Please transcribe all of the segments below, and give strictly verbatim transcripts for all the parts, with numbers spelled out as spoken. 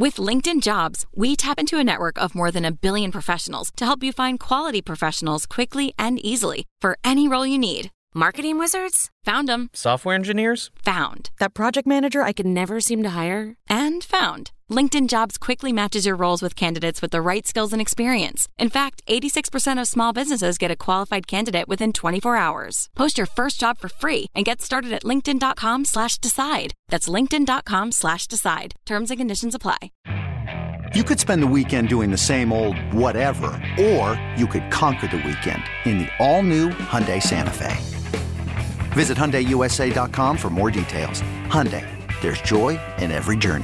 With LinkedIn Jobs, we tap into a network of more than a billion professionals to help you find quality professionals quickly and easily for any role you need. Marketing wizards? Found them. Software engineers? Found. That project manager I could never seem to hire? And found. LinkedIn Jobs quickly matches your roles with candidates with the right skills and experience. In fact, eighty-six percent of small businesses get a qualified candidate within twenty-four hours. Post your first job for free and get started at linkedin.com slash decide. That's linkedin.com slash decide. Terms and conditions apply. You could spend the weekend doing the same old whatever, or you could conquer the weekend in the all-new Hyundai Santa Fe. Visit Hyundai U S A dot com for more details. Hyundai, there's joy in every journey.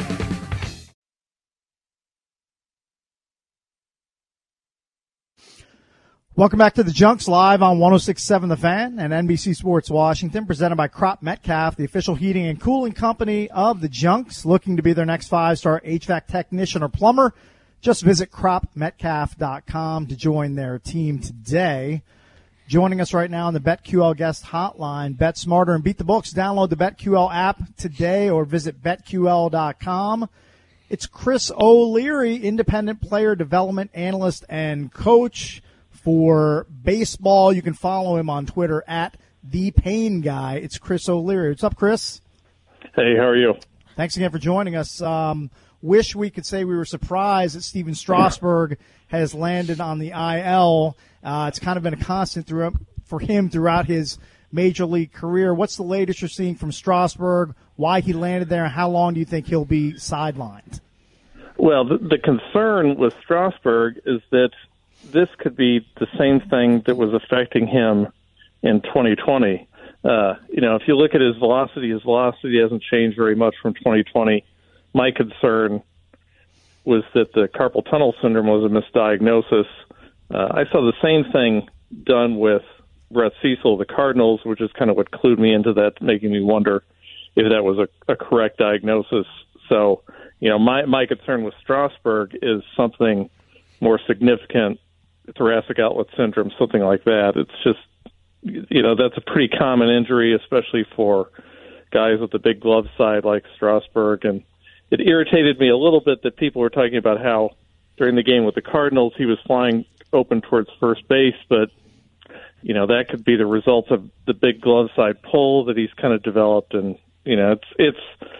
Welcome back to the Junks, live on one oh six point seven The Fan and N B C Sports Washington, presented by Crop Metcalf, the official heating and cooling company of the Junks. Looking to be their next five-star H V A C technician or plumber? Just visit crop metcalf dot com to join their team today. Joining us right now on the BetQL guest hotline, Bet Smarter and Beat the Books. Download the BetQL app today or visit bet Q L dot com. It's Chris O'Leary, independent player development analyst and coach for baseball. You can follow him on Twitter at The Pain Guy. It's Chris O'Leary. What's up, Chris? Hey, how are you? Thanks again for joining us. Um, wish we could say we were surprised that Steven Strasburg has landed on the I L. Uh, it's kind of been a constant throughout for him throughout his major league career. What's the latest you're seeing from Strasburg, why he landed there, and how long do you think he'll be sidelined? Well, the, the concern with Strasburg is that this could be the same thing that was affecting him in twenty twenty. Uh, you know, if you look at his velocity, his velocity hasn't changed very much from twenty twenty. My concern was that the carpal tunnel syndrome was a misdiagnosis. Uh, I saw the same thing done with Brett Cecil of the Cardinals, which is kind of what clued me into that, making me wonder if that was a, a correct diagnosis. So, you know, my, my concern with Strasburg is something more significant, thoracic outlet syndrome, something like that. It's just, you know, that's a pretty common injury, especially for guys with the big glove side like Strasburg. And it irritated me a little bit that people were talking about how during the game with the Cardinals he was flying open towards first base, but, you know, that could be the result of the big glove side pull that he's kind of developed. And, you know, it's, it's,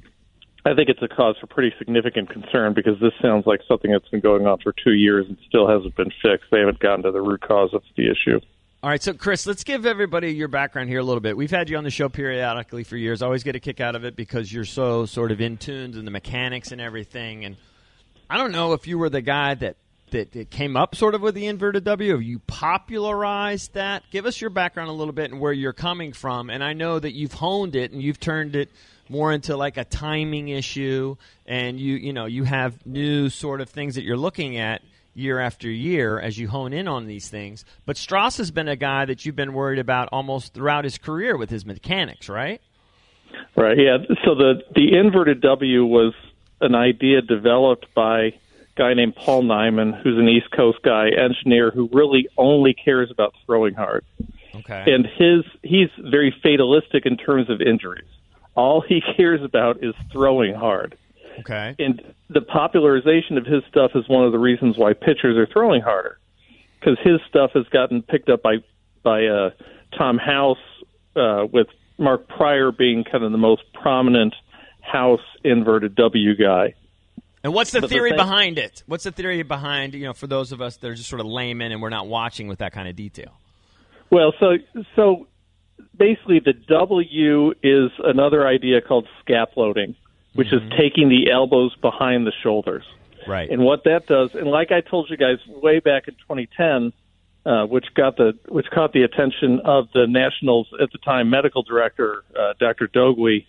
I think it's a cause for pretty significant concern because this sounds like something that's been going on for two years and still hasn't been fixed. They haven't gotten to the root cause of the issue. All right, so, Chris, let's give everybody your background here a little bit. We've had you on the show periodically for years. I always get a kick out of it because you're so sort of in tune in the mechanics and everything. And I don't know if you were the guy that, that, that came up sort of with the inverted W, or you popularized that. Give us your background a little bit and where you're coming from. And I know that you've honed it and you've turned it more into like a timing issue, and you you know you have new sort of things that you're looking at year after year as you hone in on these things. But Strauss has been a guy that you've been worried about almost throughout his career with his mechanics, right? Right, yeah. So the, the inverted W was an idea developed by a guy named Paul Nyman, who's an East Coast guy, engineer, who really only cares about throwing hard. Okay. And his he's very fatalistic in terms of injuries. All he cares about is throwing hard. Okay. And the popularization of his stuff is one of the reasons why pitchers are throwing harder, because his stuff has gotten picked up by by uh, Tom House, uh, with Mark Pryor being kind of the most prominent House inverted W guy. And what's the but theory the thing, behind it? What's the theory behind, you know, for those of us that are just sort of laymen and we're not watching with that kind of detail? Well, so so basically the W is another idea called scap loading, which mm-hmm. is taking the elbows behind the shoulders. Right. And what that does, and like I told you guys way back in twenty ten, uh, which got the which caught the attention of the Nationals at the time medical director, uh, Doctor Dogwe,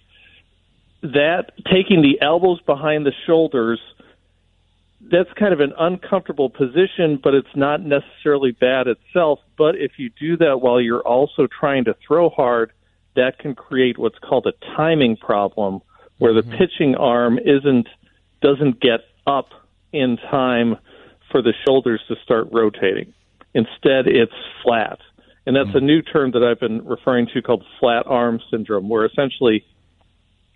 that taking the elbows behind the shoulders, that's kind of an uncomfortable position, but it's not necessarily bad itself. But if you do that while you're also trying to throw hard, that can create what's called a timing problem, where the mm-hmm. pitching arm isn't doesn't get up in time for the shoulders to start rotating. Instead, it's flat. And that's mm-hmm. a new term that I've been referring to called flat arm syndrome, where essentially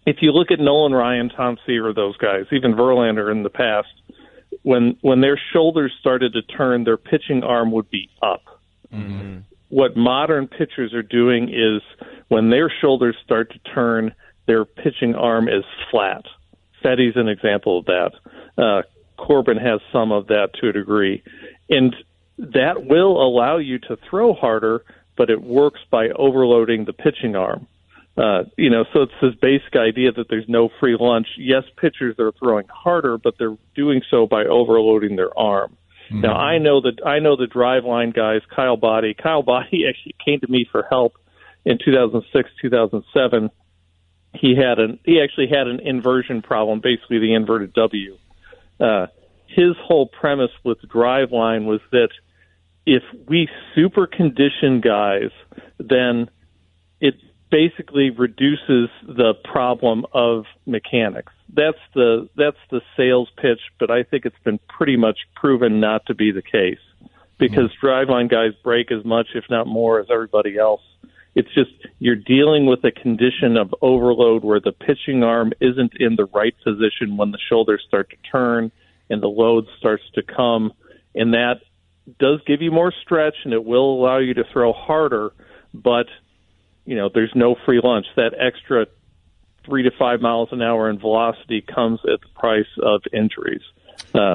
if you look at Nolan Ryan, Tom Seaver, those guys, even Verlander in the past, when when their shoulders started to turn, their pitching arm would be up. Mm-hmm. What modern pitchers are doing is when their shoulders start to turn, their pitching arm is flat. Fetty's an example of that. Uh, Corbin has some of that to a degree. And that will allow you to throw harder, but it works by overloading the pitching arm. Uh, you know, so it's this basic idea that there's no free lunch. Yes, pitchers are throwing harder, but they're doing so by overloading their arm. Mm-hmm. Now, I know that I know the driveline guys, Kyle Boddy. Kyle Boddy actually came to me for help in two thousand six, two thousand seven. He had an he actually had an inversion problem, basically the inverted W. Uh, his whole premise with driveline was that if we super condition guys, then it basically reduces the problem of mechanics. That's the that's the sales pitch, but I think it's been pretty much proven not to be the case because mm-hmm. driveline guys break as much, if not more, as everybody else. It's just you're dealing with a condition of overload where the pitching arm isn't in the right position when the shoulders start to turn and the load starts to come, and that does give you more stretch and it will allow you to throw harder, but you know, there's no free lunch. That extra three to five miles an hour in velocity comes at the price of injuries. Uh,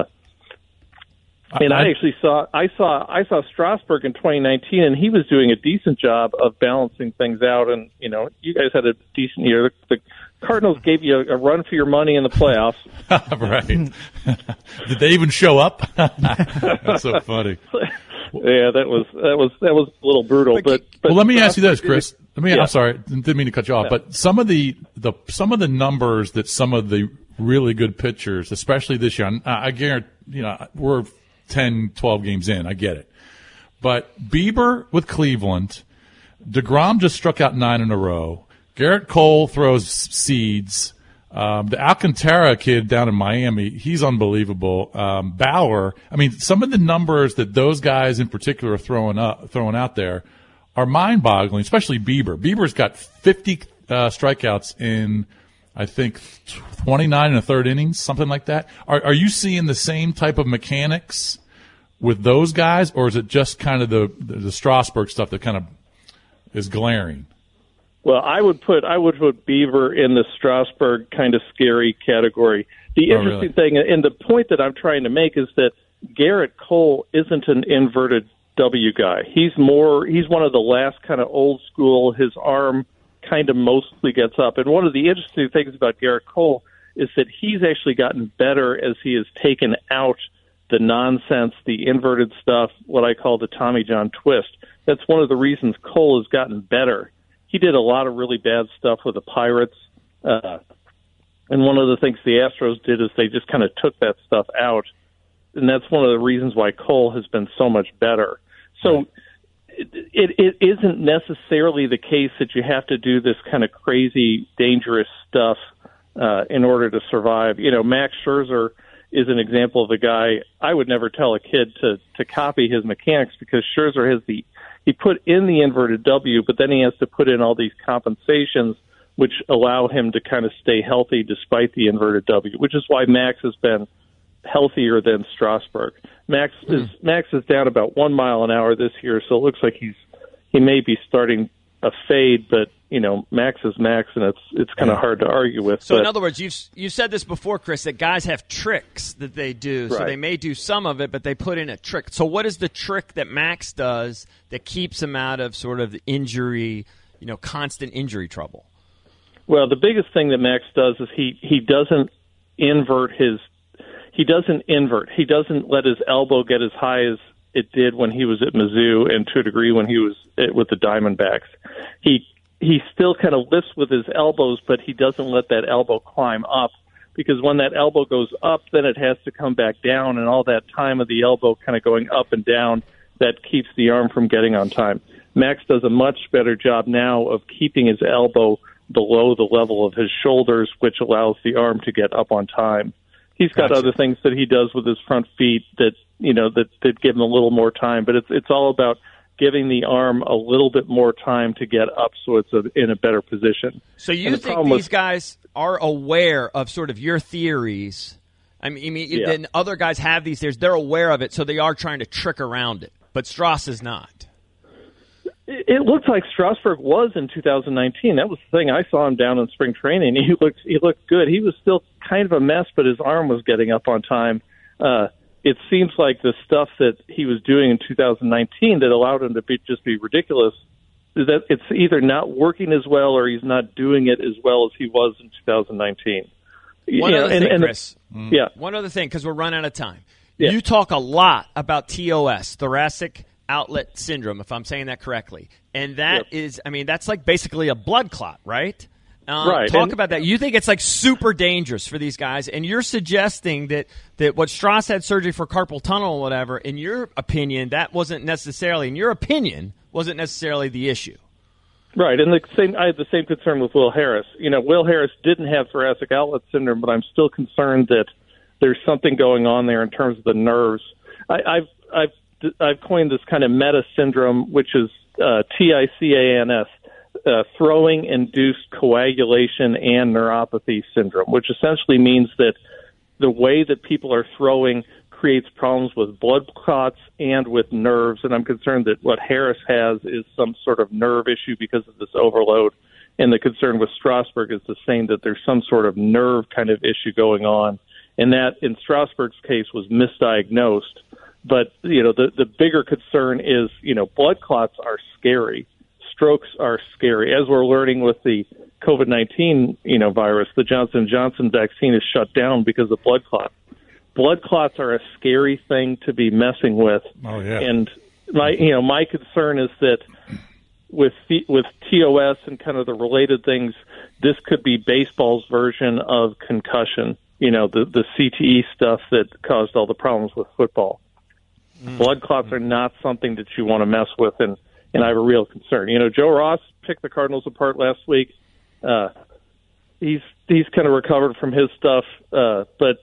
and I, I actually saw, I saw, I saw Strasburg in twenty nineteen, and he was doing a decent job of balancing things out. And you know, you guys had a decent year. The, the Cardinals gave you a, a run for your money in the playoffs. Right? Did they even show up? That's so funny. Yeah, that was that was that was a little brutal. But, but well, let me ask you this, Chris. Let me. Yeah. I'm sorry, didn't mean to cut you off. Yeah. But some of the, the some of the numbers that some of the really good pitchers, especially this year, I, I guarantee, you know, we're ten, twelve games in. I get it. But Bieber with Cleveland, DeGrom just struck out nine in a row. Garrett Cole throws seeds. Um, the Alcantara kid down in Miami, he's unbelievable. Um, Bauer, I mean, some of the numbers that those guys in particular are throwing up, throwing out there are mind-boggling, especially Bieber. Bieber's got fifty uh, strikeouts in, I think, twenty-nine and a third innings, something like that. Are, are you seeing the same type of mechanics with those guys, or is it just kind of the, the, the Strasburg stuff that kind of is glaring? Well, I would put I would put Bieber in the Strasburg kind of scary category. The oh, interesting really? thing, and the point that I'm trying to make, is that Garrett Cole isn't an inverted W guy. He's more he's one of the last kind of old school. His arm kind of mostly gets up. And one of the interesting things about Garrett Cole is that he's actually gotten better as he has taken out the nonsense, the inverted stuff, what I call the Tommy John twist. That's one of the reasons Cole has gotten better. He did a lot of really bad stuff with the Pirates. Uh, and one of the things the Astros did is they just kind of took that stuff out. And that's one of the reasons why Cole has been so much better. So it, it, it isn't necessarily the case that you have to do this kind of crazy, dangerous stuff uh, in order to survive. You know, Max Scherzer is an example of a guy I would never tell a kid to, to copy his mechanics, because Scherzer has the he put in the inverted W, but then he has to put in all these compensations which allow him to kind of stay healthy despite the inverted W, which is why Max has been healthier than Strasburg. Max is mm. Max is down about one mile an hour this year, so it looks like he's he may be starting a fade, but you know, Max is Max, and it's it's kind of yeah. hard to argue with. So but, in other words, you've you said this before, Chris, that guys have tricks that they do. Right. So they may do some of it, but they put in a trick. So what is the trick that Max does that keeps him out of sort of injury, you know, constant injury trouble? Well, the biggest thing that Max does is he he doesn't invert his he doesn't invert. He doesn't let his elbow get as high as it did when he was at Mizzou, and to a degree when he was with the Diamondbacks. He he still kind of lifts with his elbows, but he doesn't let that elbow climb up, because when that elbow goes up, then it has to come back down, and all that time of the elbow kind of going up and down, that keeps the arm from getting on time. Max does a much better job now of keeping his elbow below the level of his shoulders, which allows the arm to get up on time. He's got gotcha. other things that he does with his front feet that, you know, that, that give him a little more time, but it's it's all about giving the arm a little bit more time to get up so it's a, in a better position. So you think these with, guys are aware of sort of your theories. I mean, I mean yeah. then other guys have these theories. They're aware of it, so they are trying to trick around it. But Strauss is not. It looked like Strasburg was in two thousand nineteen. That was the thing. I saw him down in spring training. He looked he looked good. He was still kind of a mess, but his arm was getting up on time. Uh, it seems like the stuff that he was doing in two thousand nineteen that allowed him to be, just be ridiculous, that it's either not working as well or he's not doing it as well as he was in two thousand nineteen. One you other know, and, thing, and, Chris. Mm. Yeah. One other thing, because we're running out of time. Yeah. You talk a lot about T O S, thoracic outlet syndrome, if I'm saying that correctly. And that yep. is, I mean, that's like basically a blood clot, right? Um, right. Talk and, about that. You think it's like super dangerous for these guys, and you're suggesting that, that what Strauss had surgery for carpal tunnel or whatever, in your opinion, that wasn't necessarily, in your opinion, wasn't necessarily the issue. Right, and the same. I had the same concern with Will Harris. You know, Will Harris didn't have thoracic outlet syndrome, but I'm still concerned that there's something going on there in terms of the nerves. I, I've I've I've coined this kind of meta syndrome, which is uh, T I C A N S, uh, throwing-induced coagulation and neuropathy syndrome, which essentially means that the way that people are throwing creates problems with blood clots and with nerves, and I'm concerned that what Harris has is some sort of nerve issue because of this overload, and the concern with Strasburg is the same, that there's some sort of nerve kind of issue going on, and that in Strasburg's case was misdiagnosed. But, you know, the, the bigger concern is, you know, blood clots are scary. Strokes are scary. As we're learning with the COVID nineteen, you know, virus, the Johnson and Johnson vaccine is shut down because of blood clots. Blood clots are a scary thing to be messing with. Oh, yeah. And my, you know, my concern is that with the, with T O S and kind of the related things, this could be baseball's version of concussion. You know, the the C T E stuff that caused all the problems with football. Mm. Blood clots are not something that you want to mess with, and, and I have a real concern. You know, Joe Ross picked the Cardinals apart last week. Uh, he's he's kind of recovered from his stuff, uh, but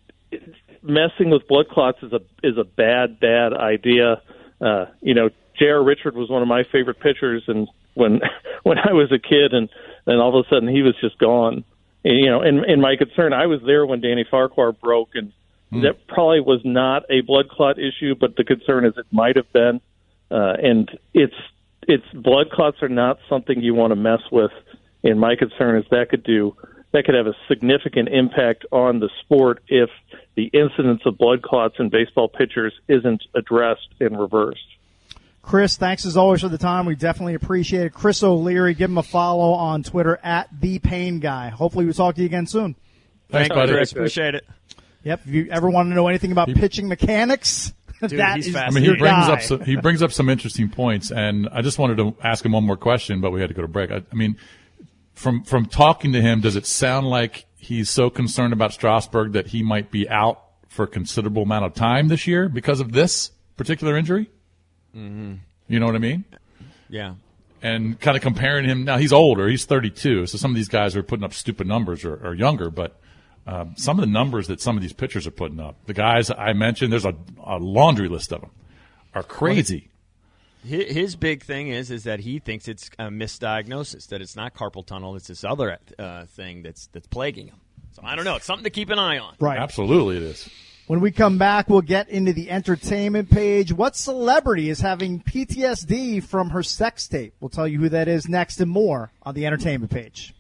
messing with blood clots is a is a bad bad idea. Uh, you know, J R. Richard was one of my favorite pitchers, and when when I was a kid, and then all of a sudden he was just gone. And, you know, and, and my concern, I was there when Danny Farquhar broke, and mm. that probably was not a blood clot issue, but the concern is it might have been. Uh, and it's it's blood clots are not something you want to mess with. And my concern is that could do that could have a significant impact on the sport if the incidence of blood clots in baseball pitchers isn't addressed and reversed. Chris, thanks as always for the time. We definitely appreciate it. Chris O'Leary, give him a follow on Twitter at The Pain Guy. Hopefully we'll talk to you again soon. Thanks, Thanks buddy. Chris. Appreciate it. Yep. If you ever want to know anything about he, pitching mechanics, dude, that he's is fast. I mean, your he brings guy. up some, he brings up some interesting points, and I just wanted to ask him one more question, but we had to go to break. I, I mean, from from talking to him, does it sound like he's so concerned about Strasburg that he might be out for a considerable amount of time this year because of this particular injury? Mm-hmm. You know what I mean? Yeah. And kind of comparing him now, he's older, he's thirty-two, so some of these guys are putting up stupid numbers or, or younger, but um, some of the numbers that some of these pitchers are putting up, the guys I mentioned, there's a, a laundry list of them, are crazy. His, his big thing is is that he thinks it's a misdiagnosis, that it's not carpal tunnel, it's this other uh, thing that's that's plaguing him. So I don't know, it's something to keep an eye on. Right. Absolutely it is. When we come back, we'll get into the entertainment page. What celebrity is having P T S D from her sex tape? We'll tell you who that is next and more on the entertainment page.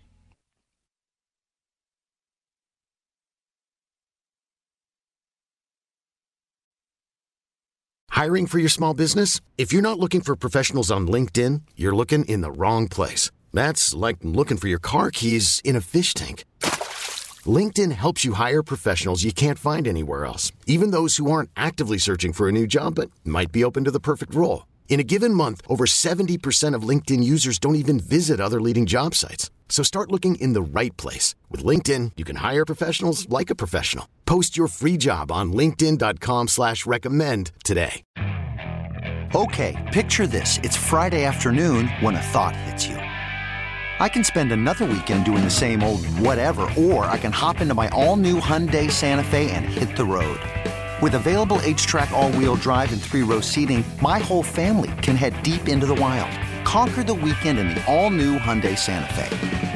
Hiring for your small business? If you're not looking for professionals on LinkedIn, you're looking in the wrong place. That's like looking for your car keys in a fish tank. LinkedIn helps you hire professionals you can't find anywhere else, even those who aren't actively searching for a new job but might be open to the perfect role. In a given month, over seventy percent of LinkedIn users don't even visit other leading job sites. So start looking in the right place. With LinkedIn, you can hire professionals like a professional. Post your free job on linkedin dot com slash recommend today. Okay, picture this. It's Friday afternoon when a thought hits you. I can spend another weekend doing the same old whatever, or I can hop into my all-new Hyundai Santa Fe and hit the road. With available H-Track all-wheel drive and three-row seating, my whole family can head deep into the wild. Conquer the weekend in the all-new Hyundai Santa Fe.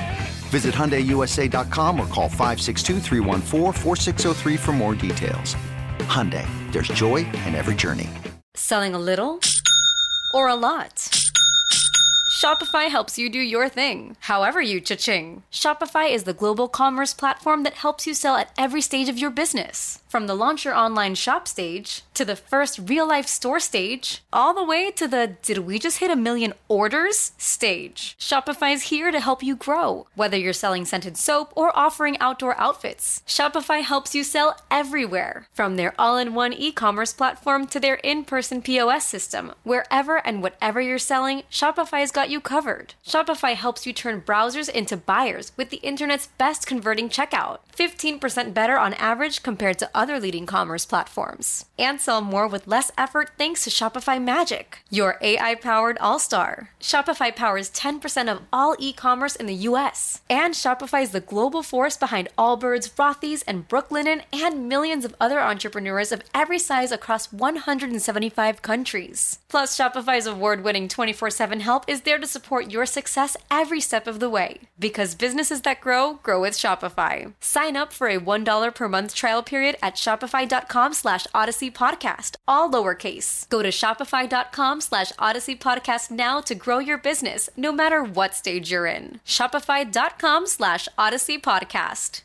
Visit Hyundai U S A dot com or call five six two, three one four, four six zero three for more details. Hyundai, there's joy in every journey. Selling a little or a lot? Shopify helps you do your thing, however you cha-ching. Shopify is the global commerce platform that helps you sell at every stage of your business. From the launch your online shop stage, to the first real-life store stage, all the way to the did we just hit a million orders stage. Shopify's here to help you grow. Whether you're selling scented soap or offering outdoor outfits, Shopify helps you sell everywhere. From their all-in-one e-commerce platform to their in-person P O S system, wherever and whatever you're selling, Shopify's got you covered. Shopify helps you turn browsers into buyers with the internet's best converting checkout. fifteen percent better on average compared to other leading commerce platforms. And sell more with less effort thanks to Shopify Magic, your A I-powered all-star. Shopify powers ten percent of all e-commerce in the U S. And Shopify is the global force behind Allbirds, Rothy's, and Brooklinen, and millions of other entrepreneurs of every size across one hundred seventy-five countries. Plus, Shopify's award-winning twenty-four seven help is there to support your success every step of the way. Because businesses that grow, grow with Shopify. Sign up for a one dollar per month trial period at shopify.com slash Odyssey Podcast, all lowercase. Go to shopify.com slash Odyssey Podcast now to grow your business, no matter what stage you're in. Shopify.com slash Odyssey Podcast.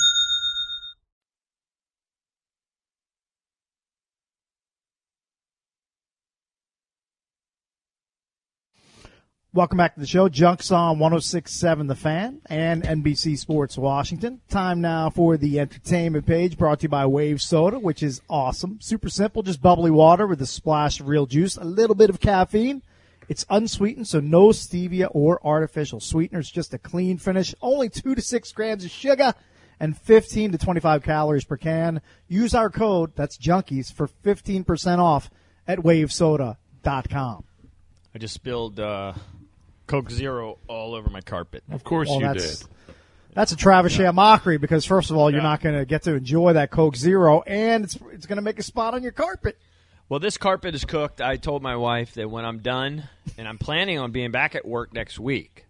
Welcome back to the show. Junks on one oh six point seven The Fan and N B C Sports Washington. Time now for the entertainment page, brought to you by Wave Soda, which is awesome. Super simple, just bubbly water with a splash of real juice, a little bit of caffeine. It's unsweetened, so no stevia or artificial sweeteners, just a clean finish. Only two to six grams of sugar and fifteen to twenty-five calories per can. Use our code, that's Junkies, for fifteen percent off at wave soda dot com. I just spilled uh, Coke Zero all over my carpet. Of course Well, you that's, did. That's a Travis yeah. mockery because, first of all, you're Yeah. not going to get to enjoy that Coke Zero, and it's it's going to make a spot on your carpet. Well, this carpet is cooked. I told my wife that when I'm done, and I'm planning on being back at work next week,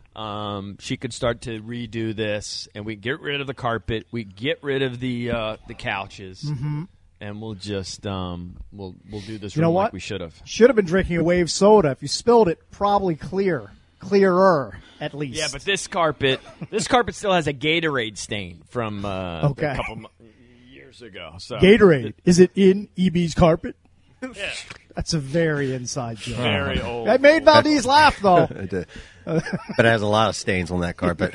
um, she could start to redo this, and we get rid of the carpet, we get rid of the uh, the couches, Mm-hmm. and we'll just um, we'll we'll do this You know room what? like we should have. Should have been drinking a Wave Soda. If you spilled it, probably clear, clearer at least. Yeah, but this carpet, this carpet still has a Gatorade stain from uh, Okay. a couple mo- years ago. So Gatorade, is it in E B's carpet? Yeah. That's a very inside joke. Very old. That made Valdez laugh, though. It did. But it has a lot of stains on that carpet.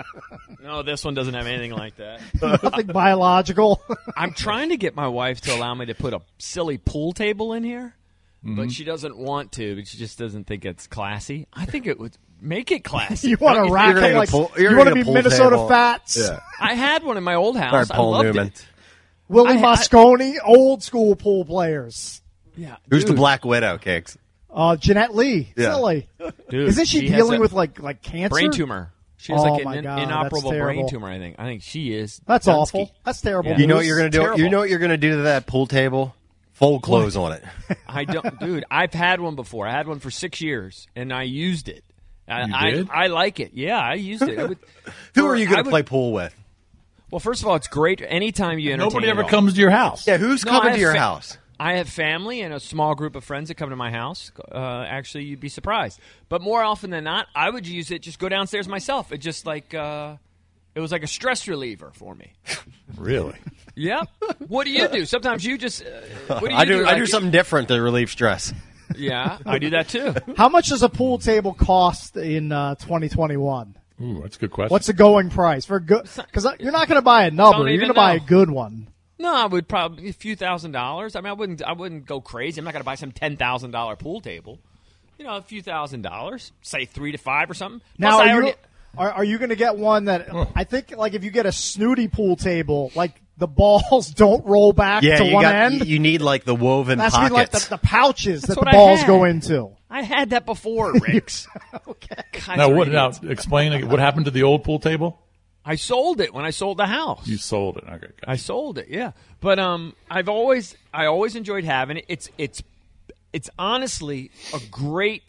No, this one doesn't have anything like that. Nothing biological. I'm trying to get my wife to allow me to put a silly pool table in here, but she doesn't want to. She just doesn't think it's classy. I think it would make it classy. You want Don't to you rack think? gonna it get a like pool- you're you gonna want to get a be pool Minnesota table. Fats. Yeah. I had one in my old house. Or Paul I loved Newman. it. Willie I- I- Moscone, old school pool players. Yeah, Who's the dude, Black Widow, Cakes? Uh, Jeanette Lee, Yeah. silly. dude, Isn't she, has dealing a with like like cancer? brain tumor? She has Oh, like my an God, in- that's inoperable brain terrible. tumor. I think. I think she is. That's Dunsky. awful. That's terrible. Yeah. You know what news. you're gonna do? Terrible. You know what you're gonna do to that pool table? Fold clothes on it. I don't, dude. I've had one before. I had one for six years, and I used it. I, You I, did? I like it. Yeah, I used it. I would, Who for- are you I gonna would- play pool with? Well, first of all, it's great anytime you entertain. Nobody at ever all. comes to your house. Yeah, who's No, coming I to your have fa- house? I have family and a small group of friends that come to my house. Uh, actually, you'd be surprised. But more often than not, I would use it, just go downstairs myself. It just like, uh, it was like a stress reliever for me. Really? Yep. What do you do? Sometimes you just, uh, what do you I do. I Like- do something different to relieve stress. Yeah, I do that too. How much does a pool table cost in uh, twenty twenty-one? Ooh, that's a good question. What's the going price for a good? Because you're not going to buy a number. Don't You're even going to buy a know. good one. No, I would probably a few thousand dollars. I mean, I wouldn't. I wouldn't go crazy. I'm not going to buy some ten thousand dollar pool table. You know, a few thousand dollars, say three to five or something. Now, Plus, I are you, already- are, are you going to get one that I think, like, if you get a snooty pool table, like the balls don't roll back Yeah, to you one got. end? You need like the woven That's pockets. mean like the, the pouches that what the I balls had. go into. I had that before, Riggs. Okay. Guys now, are what? Now, idiots. explain what happened to the old pool table. I sold it when I sold the house. You sold it. Okay. Gotcha. I sold it, yeah. But um, I've always, I always enjoyed having it. It's, it's, it's honestly a great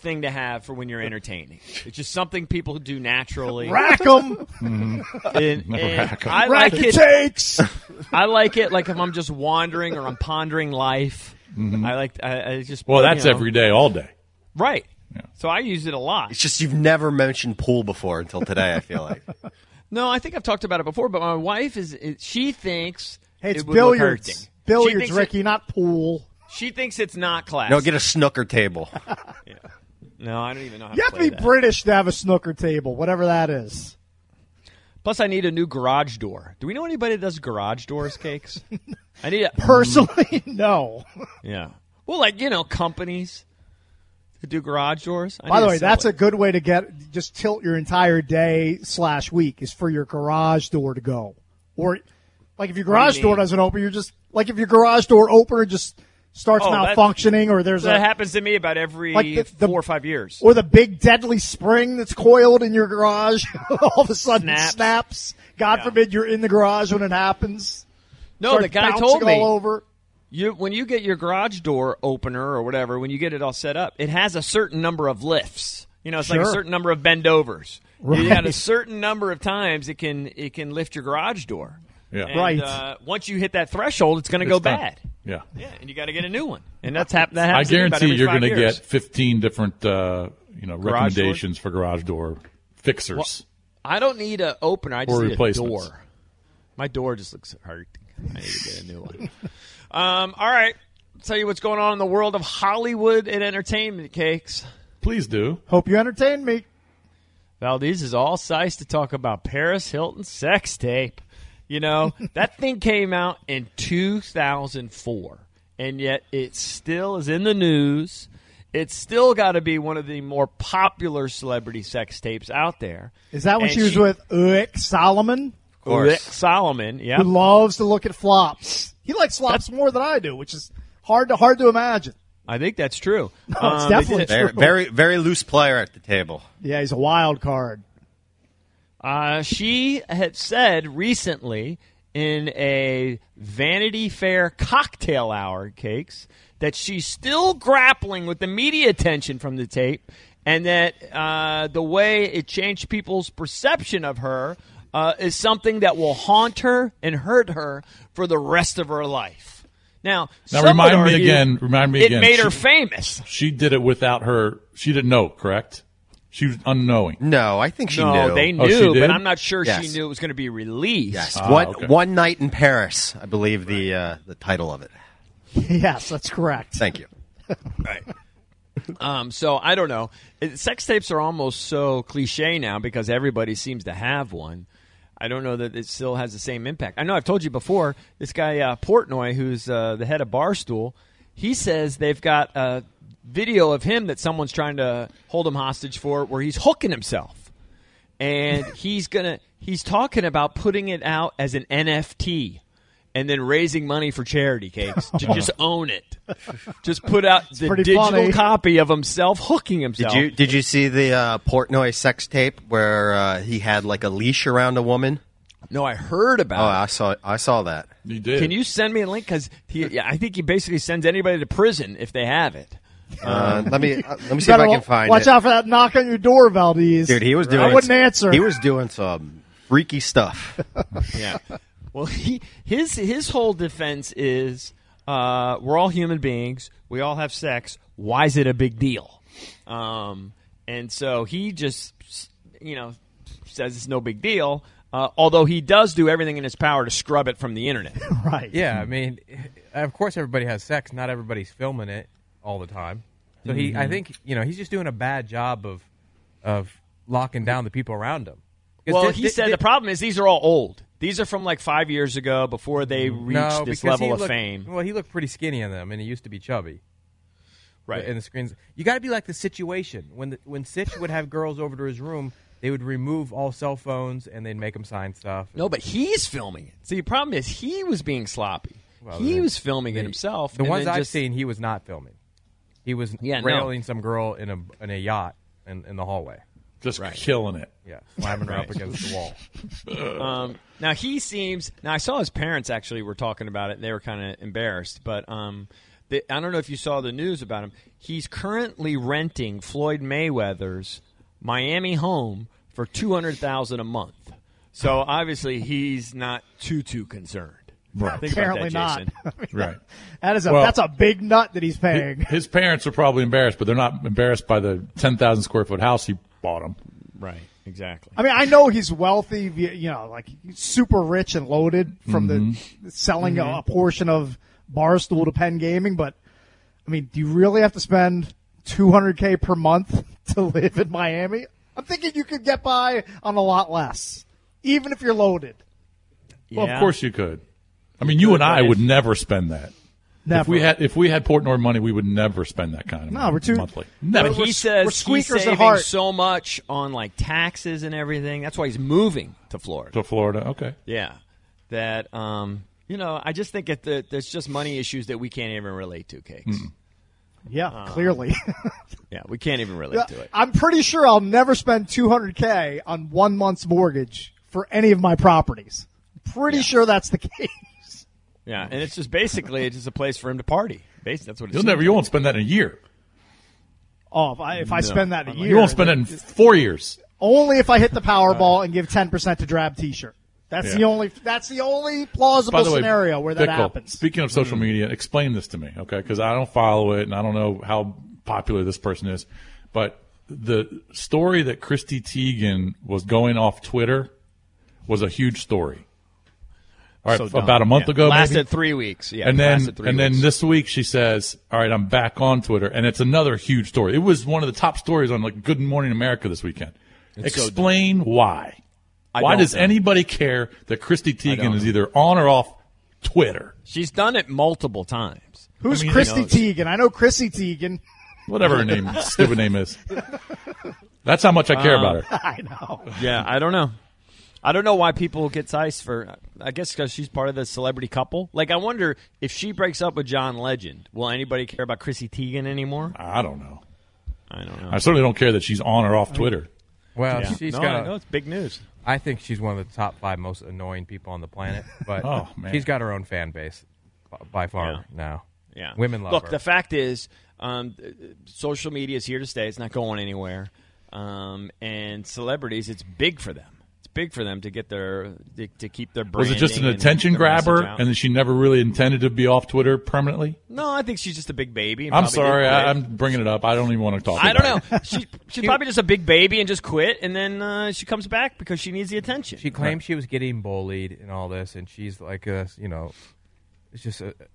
thing to have for when you're entertaining. It's just something people do naturally. Rack 'em. And, and Rack 'em. I Rack like your it. takes. I like it like if I'm just wandering or I'm pondering life. Mm-hmm. I like. I, I just. Well, that's you know, every day, all day. right. So I use it a lot. It's just you've never mentioned pool before until today, I feel like. No, I think I've talked about it before, but my wife is. is she thinks Hey, it's it would look billiards. hurting. She Billiards, thinks Ricky, it- not pool. She thinks it's not classy. No, get a snooker table. Yeah. No, I don't even know how You to have to play be that. British to have a snooker table, whatever that is. Plus, I need a new garage door. Do we know anybody that does garage doors, Cakes? I need a Personally, no. Yeah. Well, like, you know, companies that do garage doors. I By need the to way, sell that's it. a good way to get just tilt your entire day slash week is for your garage door to go. Or, like, if your garage mean? door doesn't open, you're just like if your garage door opener just starts Oh, that- malfunctioning, or there's That a happens to me about every Like the- the- four or five years. or the big deadly spring that's coiled in your garage all of a sudden Snaps. snaps. God Yeah. forbid you're in the garage when it happens. no, Starts the guy bouncing told me. all over. You, when you get your garage door opener or whatever, when you get it all set up, it has a certain number of lifts. You know, it's like a Sure. certain number of bendovers. Right. You got a certain number of times it can it can lift your garage door. Yeah. And, Right. Uh, once you hit that threshold, it's going to It's go done. bad. Yeah. Yeah, and you got to get a new one, and that's hap- that I happens. to me about guarantee every you're five going to years. get fifteen different, uh, you know, Garage recommendations for garage door fixers. I don't need an opener. I just Or need a replacements. door. My door just looks hurt. I need to get a new one. um, all right. I'll tell you what's going on in the world of Hollywood and entertainment, Cakes. Please do. Hope you entertain me. Valdez is all sized to talk about Paris Hilton's sex tape. You know, that thing came out in two thousand four, and yet it still is in the news. It's still got to be one of the more popular celebrity sex tapes out there. Is that when And she was with Rick Solomon, course. Rick Solomon, yeah. who loves to look at flops? He likes flops more than I do, which is hard to hard to imagine. I think that's true. No, it's Um, definitely it- Very, true. very, very loose player at the table. Yeah, he's a wild card. Uh, she had said recently in a Vanity Fair cocktail hour, Cakes, that she's still grappling with the media attention from the tape, and that uh, the way it changed people's perception of her uh, is something that will haunt her and hurt her for the rest of her life. Now, Now some would remind me argue again. Remind me it again. made her She- famous. She did it without her. She didn't know, correct? She was unknowing. No, I think she no, knew. they Oh, she knew, did? but I'm not sure Yes. she knew it was going to be released. Yes, Ah, one, okay. one night in Paris, I believe the uh, the title of it. Yes, that's correct. Thank you. Right. Um, so I don't know. It, sex tapes are almost so cliche now because everybody seems to have one. I don't know that it still has the same impact. I know I've told you before. This guy uh, Portnoy, who's uh, the head of Barstool, he says they've got a video of him that someone's trying to hold him hostage for, where he's hooking himself, and he's gonna he's talking about putting it out as an N F T. And then raising money for charity, Cakes, to just own it. Just put out the pretty digital funny. copy of himself hooking Did himself. you did you see the uh, Portnoy sex tape where uh, he had like a leash around a woman? No, I heard Oh, about I saw I saw that. You it. did. Can you send me a link? Because yeah, I think he basically sends anybody to prison if they have it. Uh, let me uh, let me see Better if I wa- can find watch it. out for that knock on your door, Valdez. Dude, he was doing. I wouldn't answer. He was doing some freaky stuff. Yeah. Well, he, his his whole defense is uh, we're all human beings. We all have sex. Why is it a big deal? Um, and so he just, you know, says it's no big deal. Uh, although he does do everything in his power to scrub it from the internet. right. Yeah, I mean, of course everybody has sex. Not everybody's filming it all the time. So he, I think, you know, he's just doing a bad job of of locking down the people around him. 'Cause Well, thi- he thi- said thi- the problem is these are all old. These are from like five years ago before they reached no, this because level he of looked- fame. Well, he looked pretty skinny in them, and he used to be chubby. Right. In the screens, you got to be like the Situation. When the, when Sitch would have girls over to his room, they would remove all cell phones and they'd make them sign stuff. No, but he's filming it. See, the problem is he was being sloppy. Well, he then- was filming it himself. The and ones then I've just- seen, he was not filming. He was Yeah, no. railing some girl in a in a yacht in, in the hallway. Just killing it. Yeah, slamming her up Right. against the wall. Um, now he seems. Now I saw his parents actually were talking about it. And they were kind of embarrassed, but um, The, I don't know if you saw the news about him. He's currently renting Floyd Mayweather's Miami home for two hundred thousand dollars a month. So obviously he's not too too concerned. Right. Think Apparently about that, not. Jason. Right. That is a Well, that's a big nut that he's paying. His parents are probably embarrassed, but they're not embarrassed by the ten thousand square foot house he bought him. Right. Exactly. I mean, I know he's wealthy, you know, like he's super rich and loaded from Mm-hmm. the selling a, a portion of Barstool to Penn Gaming, but I mean, do you really have to spend two hundred K per month to live in Miami? I'm thinking you could get by on a lot less, even if you're loaded. Well, Yeah. of course you could. I mean, you and I would never spend that. Never. If we had if we had Portnoy money, we would never spend that kind of No, money we're too- monthly. Never. But We're- he we're says he's squeakers at saving heart. so much on like taxes and everything. That's why he's moving to Florida. to Florida. Okay. Yeah, that um, you know, I just think it, that there's just money issues that we can't even relate to, Cakes. Yeah, clearly. Yeah, we can't even relate to it. I'm pretty sure I'll never spend two hundred K on one month's mortgage for any of my properties. Pretty sure that's the case. Yeah, and it's just basically it's just a place for him to party. Basically, that's what it's. You'll never. You won't spend that in a year. Oh, if I, if I spend that a year. You won't spend it in four years. Only if I hit the Powerball and give ten percent to Drab T-shirt. That's Yeah. the only. That's the only plausible By the way, scenario where that Bickle, happens. Speaking of social media, explain this to me, okay? Because I don't follow it, and I don't know how popular this person is. But the story that Christy Teigen was going off Twitter was a huge story. All right, So dumb. about a month Yeah. ago, lasted maybe? three weeks. Yeah, and then lasted three and weeks. then this week she says, "All right, I'm back on Twitter," and it's another huge story. It was one of the top stories on like Good Morning America this weekend. It's so Explain why. I Why don't does know. anybody care that Christy don't Teigen is know. either on or off Twitter? She's done it multiple times. Who's I mean, Christy knows. Teigen? I know Chrissy Teigen. Whatever her name, stupid name is. That's how much I care Uh, about her. I know. Yeah, I don't know. I don't know why people get size for. I guess because she's part of the celebrity couple. Like, I wonder if she breaks up with John Legend, will anybody care about Chrissy Teigen anymore? I don't know. I don't know. I certainly don't care that she's on or off Twitter. Well, Yeah. she's no, got. I a- know it's big news. I think she's one of the top five most annoying people on the planet. But Oh, man. she's got her own fan base b- by far Yeah. now. Yeah, Women love Look, her. the fact is, um, th- social media is here to stay. It's not going anywhere. Um, and celebrities, it's big for them. It's big for them to get their to, to keep their Was branding. it just an and attention their message grabber, out. and then she never really intended to be off Twitter permanently? No, I think she's just a big baby. and I'm probably sorry, did quit. I, I'm bringing it up. I don't even want to talk I about don't it. know. She, she's probably just a big baby and just quit, and then uh, she comes back because she needs the attention. She claims she was getting bullied and all this, and she's like, uh, you know, it's just a.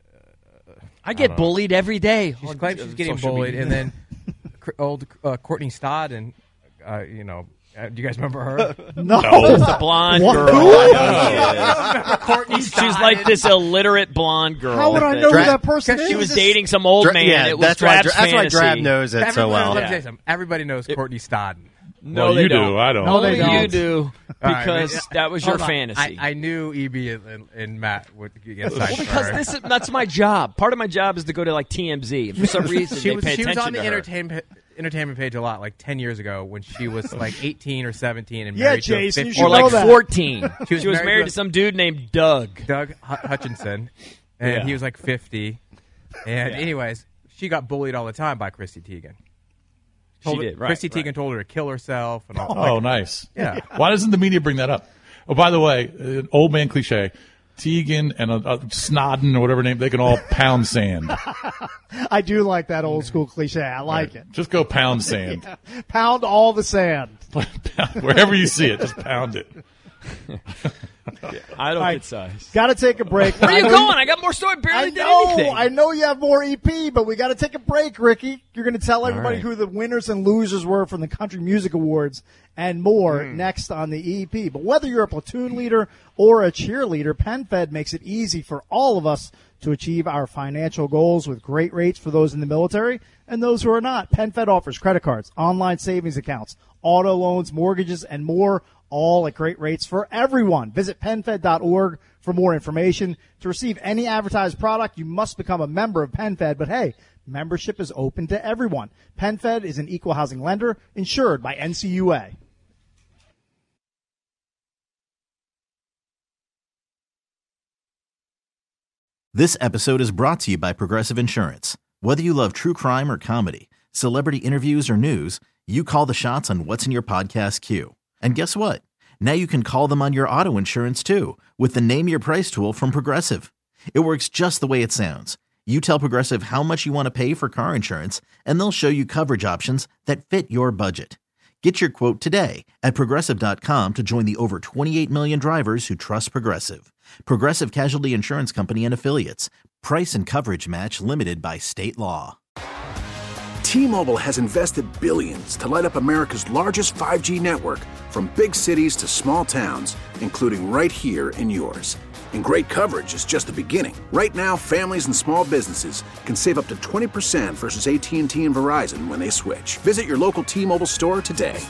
I get don't know. bullied every day. She on, claims uh, she's getting social bullied, media. and then cr- old uh, Courtney Stodd, and uh, you know, uh, do you guys remember her? No. the blonde What? girl. Who? I know she is. Courtney She's like this illiterate blonde girl. How would I that- know who Dra- that person is? She was dating some old Dra- man. yeah, it was that's why. Drab's Dra- that's why fantasy. Drab knows it so Everybody- well. let me Yeah. tell you something. Everybody knows Courtney Stodd. No, Well, they you don't. do. I don't. No, they Only don't. you do All right, because wait, that was your hold on. fantasy. I, I knew E B and, and, and Matt would get well, because this is, that's my job. Part of my job is to go to like T M Z. For some reason, she they was, pay she was attention on the to her. entertainment entertainment page a lot, like ten years ago when she was like eighteen or seventeen and Yeah, married Jason, to you a should Or fifty like know that. fourteen. She was she was married married to to some dude named Doug. Doug Hu- Hutchinson, and Yeah. he was like fifty. And Yeah. anyways, she got bullied all the time by Christy Teigen. Told She her- did, right, Christy right. Teigen told her to kill herself. And all, Oh, like, nice. Yeah. Why doesn't the media bring that up? Oh, by the way, an old man cliche. Teigen and uh, uh, Snodden or whatever name, they can all pound sand. I do like that old school cliche. I like it. Just go pound sand. Pound all the sand. Wherever you see it, just pound it. I don't All right. get size. Got to take a break. Where are I you know going? I got more story. Barely I did know, anything. I know you have more E P, but we got to take a break, Ricky. You're going to tell everybody right. who the winners and losers were from the Country Music Awards and more Hmm. next on the E P. But whether you're a platoon leader or a cheerleader, PenFed makes it easy for all of us to achieve our financial goals with great rates for those in the military and those who are not. PenFed offers credit cards, online savings accounts, auto loans, mortgages, and more, all at great rates for everyone. Visit penfed dot org for more information. To receive any advertised product, you must become a member of PenFed, but hey, membership is open to everyone. PenFed is an equal housing lender insured by N C U A. This episode is brought to you by Progressive Insurance. Whether you love true crime or comedy, celebrity interviews or news, you call the shots on what's in your podcast queue. And guess what? Now you can call them on your auto insurance too with the Name Your Price tool from Progressive. It works just the way it sounds. You tell Progressive how much you want to pay for car insurance, and they'll show you coverage options that fit your budget. Get your quote today at Progressive dot com to join the over twenty-eight million drivers who trust Progressive. Progressive Casualty Insurance Company and Affiliates. Price and coverage match limited by state law. T-Mobile has invested billions to light up America's largest five G network, from big cities to small towns, including right here in yours. And great coverage is just the beginning. Right now, families and small businesses can save up to twenty percent versus A T and T and Verizon when they switch. Visit your local T-Mobile store today.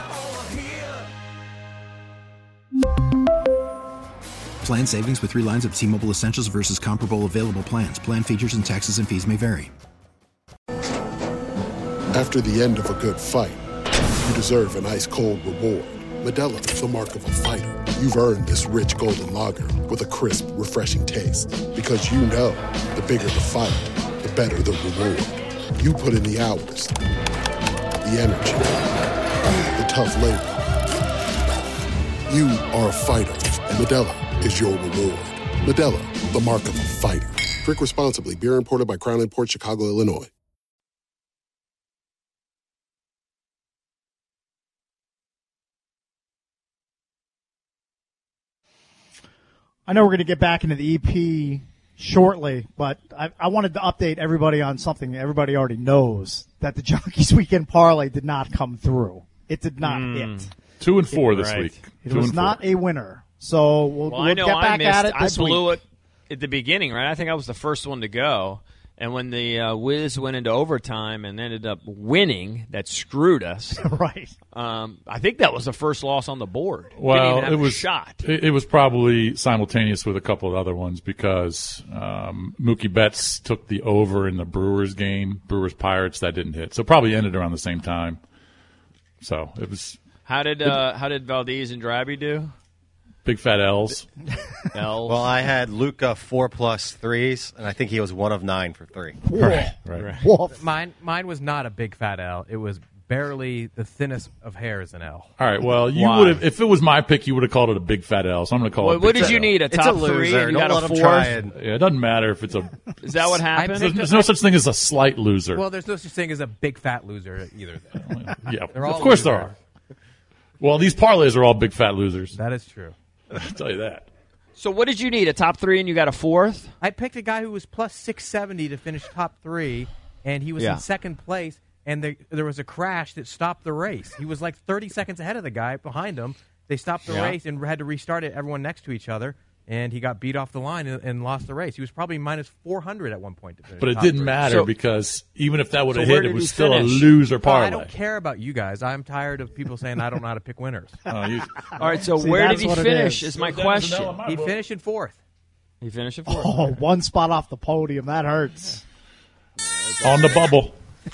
Plan savings with three lines of T-Mobile Essentials versus comparable available plans. Plan features and taxes and fees may vary. After the end of a good fight, you deserve an ice-cold reward. Modelo is the mark of a fighter. You've earned this rich golden lager with a crisp, refreshing taste. Because you know, the bigger the fight, the better the reward. You put in the hours, the energy, the tough labor. You are a fighter, and Modelo is your reward. Modelo, the mark of a fighter. Drink responsibly. Beer imported by Crown Imports, Chicago, Illinois. I know we're going to get back into the E P shortly, but I, I wanted to update everybody on something everybody already knows, that the Junkies Weekend Parlay did not come through. It did not Mm. hit. Two and four It- this right. week. It Two was and not four. a winner. So we'll, Well, we'll I know get I back missed. at it I this blew week. it at the beginning, right? I think I was the first one to go. And when the uh, Wiz went into overtime and ended up winning, that screwed us. Right. Um, I think that was the first loss on the board. Didn't Well, even have it a was shot. It, it was probably simultaneous with a couple of other ones because um, Mookie Betts took the over in the Brewers game, Brewers Pirates. That didn't hit, so probably ended around the same time. So it was How did uh, how did Valdez and Drabby do? big fat L's. L's. Well, I had Luca four plus threes, and I think he was one of nine for three. Right, right. Mine, mine was not a big fat L. It was barely the thinnest of hairs an L. All right. Well, you Why? would have if it was my pick, you would have called it a big fat L. So I'm going to call What- it. a big what did fat you L. need, a It's top a three, loser. and you Don't got a let 'em try fourth? Yeah, it doesn't matter if it's a. Is that what happened? There's, there's no such thing as a slight loser. Well, there's no such thing as a big fat loser either. yeah, They're all of course there losers. are. Well, these parlays are all big fat losers. That is true. I'll tell you that. So what did you need? A top three and you got a fourth? I picked a guy who was plus six seventy to finish top three, and he was Yeah. in second place, and there, there was a crash that stopped the race. He was like thirty seconds ahead of the guy behind him. They stopped the Yeah. race and had to restart it, everyone next to each other, and he got beat off the line and, and lost the race. He was probably minus four hundred at one point to finish But it top didn't three. matter So- because even if that would have So where hit, it did was he still finish? a loser Well, parlay. I don't care about you guys. I'm tired of people saying I don't know how to pick winners. Oh, you- All right, so See, where did that's he what it finish is. is my Goes down to the question. L in my He book. finished in fourth. He finished in fourth. Oh, one spot off the podium. That hurts. On the bubble.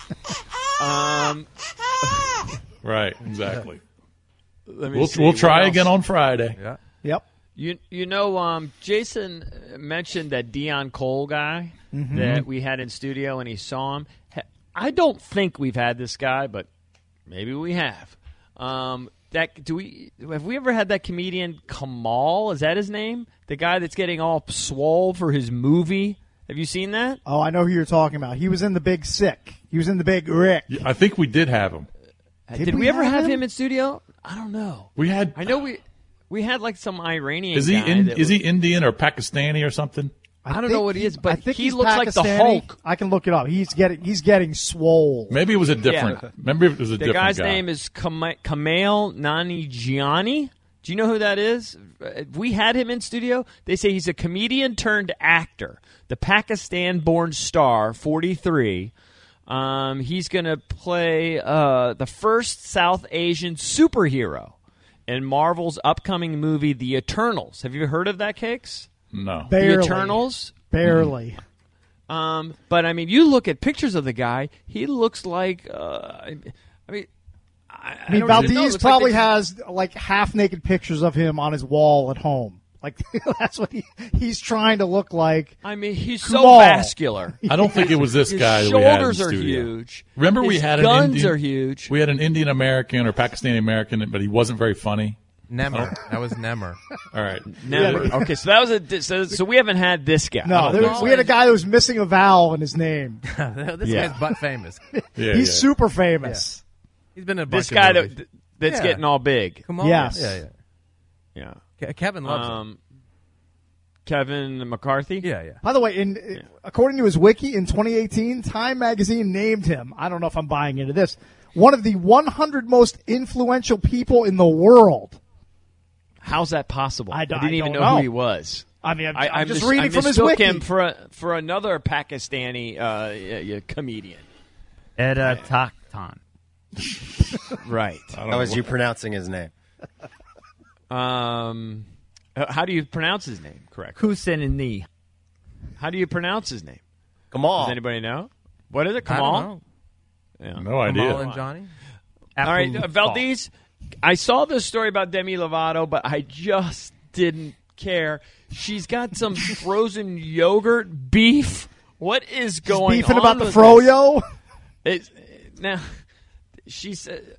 Um, Right, exactly. let me We'll, see, we'll what try else? again on Friday. Yeah. Yep. You you know, um, Jason mentioned that Dion Cole guy Mm-hmm. that we had in studio, and he saw him. Ha- I don't think we've had this guy, but maybe we have. Um, that do we have we ever had that comedian Kamal? Is that his name? The guy that's getting all swole for his movie. Have you seen that? Oh, I know who you're talking about. He was in the Big Sick. He was in the Big Rick. Yeah, I think we did have him. Did, Did we, we ever have have him? him in studio? I don't know. We had. I know we we had like some Iranian. Is he guy in, that is was- he Indian or Pakistani or something? I don't think know what he is, but I think he he's looks like the Pakistani. Hulk. I can look it up. He's getting he's getting swole. Maybe it was a different. Yeah. Maybe it was a The different guy's guy. name is Kama- Kamal Nanjiani. Do you know who that is? Uh, We had him in studio. They say he's a comedian turned actor. The Pakistan-born star, forty-three. Um, he's going to play uh, the first South Asian superhero in Marvel's upcoming movie, The Eternals. Have you heard of that, Cakes? No. Barely. The Eternals? Barely. Um, but I mean, you look at pictures of the guy. He looks like. Uh, I I mean, I, I mean, don't even know. It Valdez looks probably like they- has like half naked pictures of him on his wall at home. Like that's what he he's trying to look like. I mean, he's Come so on. vascular. I don't think it was this His guy that we had in shoulders the are studio. huge. Remember we His had guns an Indian, are huge. We had an Indian American or Pakistani American, but he wasn't very funny. Nemmer. That was Nemmer. All right. Never. Okay, so that was a so, so we haven't had this guy. No, there was, we had a guy who was missing a vowel in his name. this Yeah. guy's butt famous. Yeah, He's yeah. super famous. He's been in a bunch This of guy movies. that that's Yeah. getting all big. Come on. Yes. Yeah, yeah. Yeah. Ke- Kevin loves him. Um, Kevin McCarthy. Yeah, yeah. By the way, in according to his wiki, in twenty eighteen, Time magazine named him, I don't know if I'm buying into this, one of the one hundred most influential people in the world. How's that possible? I, I d- didn't I even don't know, know. who he was. I mean, I'm, I, I'm I'm just mis- reading I from his mistook wiki. him for a, for another Pakistani uh, uh, comedian. Eda Taktan. Right. How was you pronouncing his name? Um, uh, how do you pronounce his name? Correct. Husseini. How do you pronounce his name? Kamal. Does anybody know? What is it? I Kamal? don't know. Yeah. No idea. Kamal and Johnny? All right, uh, Valdez, I saw this story about Demi Lovato, but I just didn't care. She's got some frozen yogurt beef. What is Just going beefing on about the with froyo. this? It's, now, she said,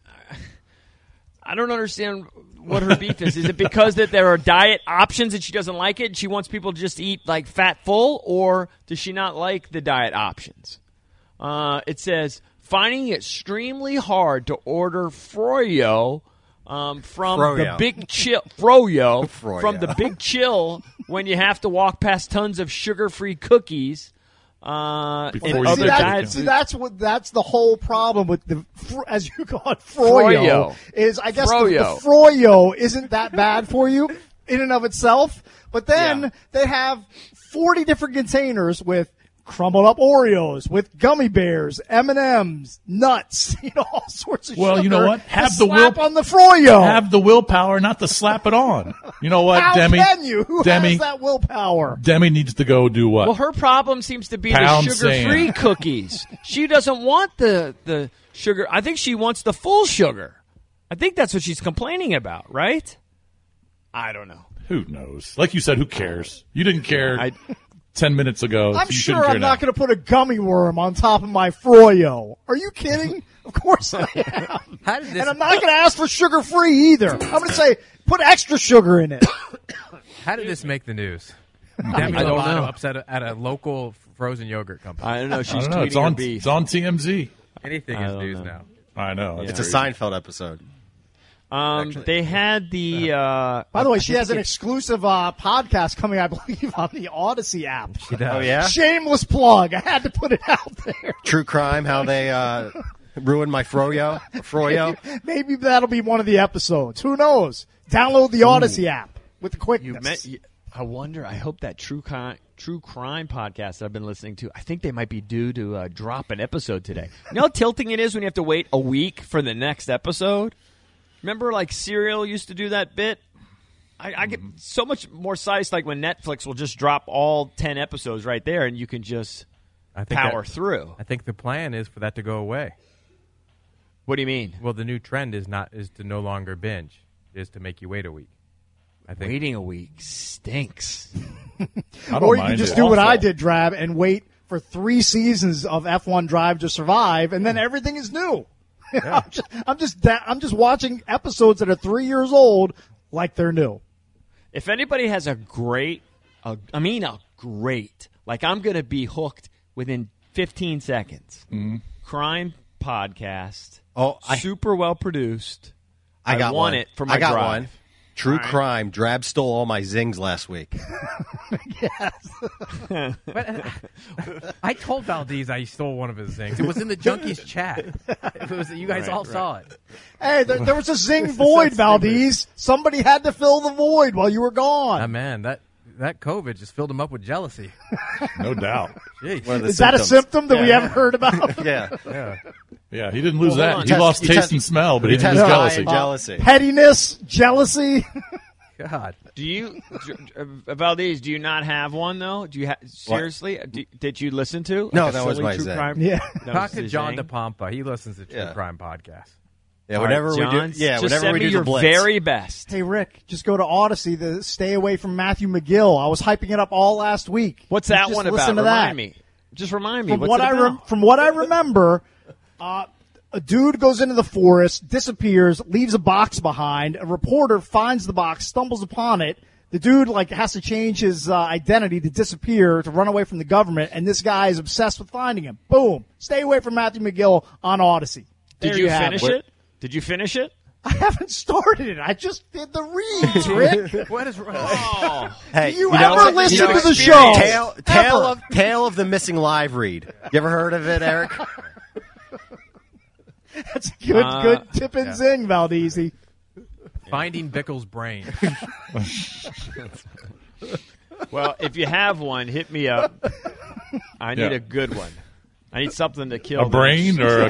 I don't understand what her beef is. Is it because that there are diet options and she doesn't like it and she wants people to just eat like fat full, or does she not like the diet options? Uh, it says, finding it extremely hard to order froyo um, from Froyo. the Big Chill. Froyo, Froyo. from the Big Chill when you have to walk past tons of sugar-free cookies. Uh, Before and you see, other get that, diets. see, that's what that's the whole problem with the fr- as you call it froyo, Froyo. is I guess the, Froyo. the froyo isn't that bad for you in and of itself, but then Yeah. they have forty different containers with crumbled up Oreos, with gummy bears, M and M's, nuts, you know, all sorts of Well, sugar you know what? to Have the slap will- on the froyo. Have the willpower not to slap it on. You know what, How Demi? can you? Who Demi, has that willpower? Demi needs to go do what? Well, her problem seems to be Pound the sugar-free sand. cookies. She doesn't want the, the sugar. I think she wants the full sugar. I think that's what she's complaining about, right? I don't know. Who knows? Like you said, who cares? You didn't care I, ten minutes ago. I'm so you sure shouldn't care I'm now. not going to put a gummy worm on top of my froyo. Are you kidding? Of course I am. How did this? And I'm not going to ask for sugar free either. I'm going to say put extra sugar in it. How did this make the news? Demi I don't Lovato know. upset at a local frozen yogurt company. I don't know. I She's don't know. tweeting It's on, her beef. it's on T M Z. Anything I is don't news know. now. I know. It's That's a crazy. Seinfeld episode. Um, Actually. they had the. Uh, By the way, I she think has an it- exclusive uh, podcast coming, I believe, on the Odyssey app. She does. Oh, yeah? Shameless plug. I had to put it out there. True crime, how they uh, ruined my froyo. Froyo. Maybe that'll be one of the episodes. Who knows? Download the Odyssey app with the quickness. You met, you, I wonder. I hope that true crime, true crime podcast that I've been listening to. I think they might be due to uh, drop an episode today. You know how tilting it is when you have to wait a week for the next episode. Remember, like Serial used to do that bit. I, I get so much more sized. Like when Netflix will just drop all ten episodes right there, and you can just I think power that- through. I think the plan is for that to go away. What do you mean? Well, the new trend is not is to no longer binge, is to make you wait a week. I think Waiting a week stinks. I don't Or you mind can just it. do what I Awful. did, Drab, and wait for three seasons of F one Drive to Survive, and then everything is new. I'm just, I'm just, da- I'm just watching episodes that are three years old like they're new. If anybody has a great, a, I mean a great, like I'm going to be hooked within fifteen seconds. Mm-hmm. Crime podcast. Oh, I- super well produced. I got want one. it for my I got drive. one. True crime. Drab stole all my zings last week. But, uh, I told Valdez I stole one of his things. It was in the Junkies chat. It was, you guys Right, all right. saw it. Hey, there, there was a zing void, Valdez. Somebody had to fill the void while you were gone. Ah, man, that that COVID just filled him up with jealousy. No doubt. Jeez. One of the Is that a symptoms. symptom that we Yeah. haven't heard about? Yeah. Yeah. Yeah, he didn't lose Well, hold that. on. He Test- lost you taste test- and smell, but he you didn't lose test jealousy. high jealousy. Pettiness, jealousy. God. Do you, uh, Valdez? Do you not have one though? Do you ha- seriously? Do, did you listen to? No, like a that was silly my true zing. crime? Yeah. That Talk was to the John zing? DePompa. He listens to True Yeah. Crime Podcast. Yeah, All whenever right, we John, do, yeah, just whenever send we me do your the blitz. very best. Hey, Rick, just go to Odyssey to stay away from Matthew McGill. I was hyping it up all last week. What's that Just one listen about? to Remind that. me. Just remind me. From What's what it I about? rem- from what I remember, uh, a dude goes into the forest, disappears, leaves a box behind. A reporter finds the box, stumbles upon it. The dude like has to change his uh, identity to disappear to run away from the government, and this guy is obsessed with finding him. Boom! Stay away from Matthew McGill on Odyssey. Did There you, have finish it? Did you finish it? I haven't started it. I just did the reads, Rick. What is wrong? Oh. Hey, Do you, you know ever what? listen You know to the what? show? Tale, tale Ever. of tale of the missing live read. You ever heard of it, Eric? That's a good, Uh, good tip and yeah. zing, Valdezi. Finding Bickle's brain. Well, if you have one, hit me up. I need Yeah. a good one. I need something to kill A this. brain or a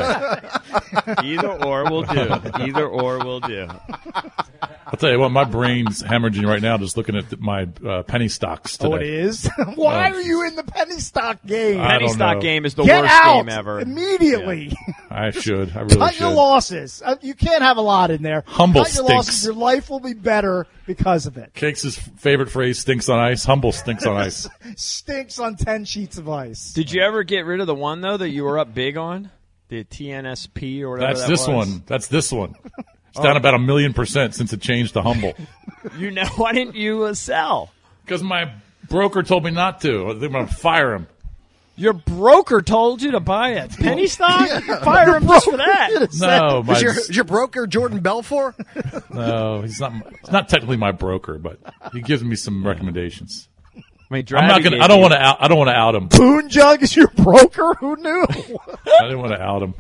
podcast? Either or will do. Either or will do. I'll tell you what, my brain's hemorrhaging right now just looking at the, my uh, penny stocks today. Oh, it is? Why Oh. are you in the penny stock game? I Penny don't stock know. game is the Get worst out game ever. immediately. I should. I really Cut should. your losses. Uh, You can't have a lot in there. Humble Cut your stinks. losses. Your life will be better because of it. Cakes' favorite phrase, stinks on ice. Humble stinks on ice. Stinks on ten sheets of ice. Did you ever get rid of the one, though, that you were up big on? The T N S P or whatever That's that this was? one. That's this one. It's down about a million percent since it changed to humble. You know, why didn't you uh, sell? Because my broker told me not to. I think I'm going to fire him. Your broker told you to buy it. Penny stock? Fire him just for that. No, my, Is your, is your broker Jordan Belfort? no, he's not. He's not technically my broker, but he gives me some recommendations. I mean, I'm not Drabby gonna. gave I don't you- want to. Out, I don't want to out him. Boone Jug is your broker? Who knew? I didn't want to out him.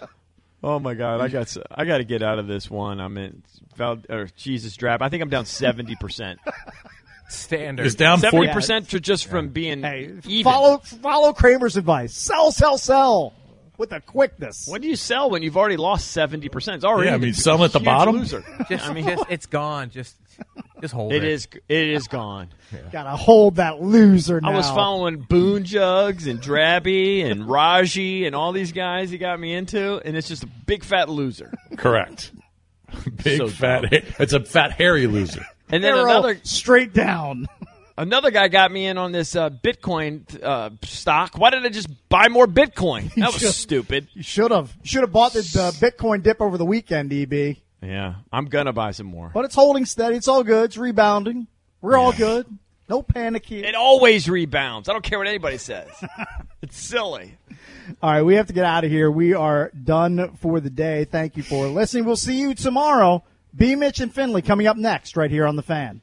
Oh my God, I got s- I got to get out of this one. I'm in Val, or Jesus Drab. I think I'm down seventy percent. Standard. It's down Seventy forty. percent for just from being Hey, even. follow follow Kramer's advice. Sell, sell, sell with a quickness. What do you sell when you've already lost seventy percent? It's already Yeah, I a mean, selling at the huge bottom? Loser. Just, I mean, just, it's gone. Just, just hold it. it is it is gone. Gotta hold that loser now. I was following Boone Jugs and Drabby and Raji and all these guys he got me into, and it's just a big fat loser. Correct. Big So fat. dumb. It's a fat hairy loser. And then Arrow another straight down. another guy got me in on this uh, Bitcoin uh, stock. Why did I just buy more Bitcoin? That was Just- stupid. You should have. You should have bought the, the Bitcoin dip over the weekend, E B. Yeah, I'm gonna buy some more. But it's holding steady. It's all good. It's rebounding. We're all good. No panic here. It always rebounds. I don't care what anybody says. It's silly. All right, we have to get out of here. We are done for the day. Thank you for listening. We'll see you tomorrow. B. Mitch and Finley coming up next right here on The Fan.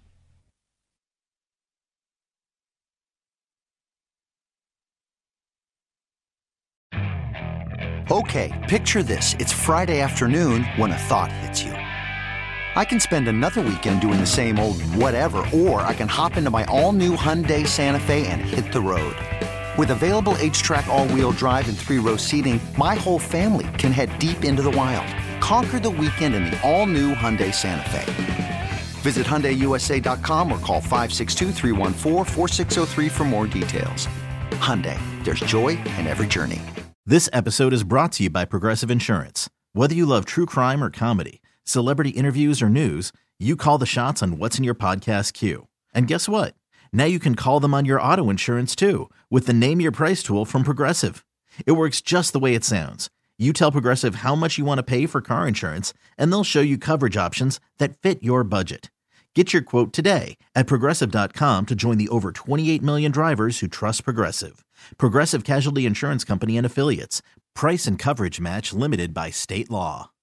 Okay, picture this. It's Friday afternoon when a thought hits you. I can spend another weekend doing the same old whatever, or I can hop into my all-new Hyundai Santa Fe and hit the road. With available H-Track all-wheel drive and three-row seating, my whole family can head deep into the wild. Conquer the weekend in the all-new Hyundai Santa Fe. Visit Hyundai U S A dot com or call five six two, three one four, four six zero three for more details. Hyundai, there's joy in every journey. This episode is brought to you by Progressive Insurance. Whether you love true crime or comedy, celebrity interviews or news, you call the shots on what's in your podcast queue. And guess what? Now you can call them on your auto insurance too with the Name Your Price tool from Progressive. It works just the way it sounds. You tell Progressive how much you want to pay for car insurance, and they'll show you coverage options that fit your budget. Get your quote today at Progressive dot com to join the over twenty-eight million drivers who trust Progressive. Progressive Casualty Insurance Company and Affiliates. Price and coverage match limited by state law.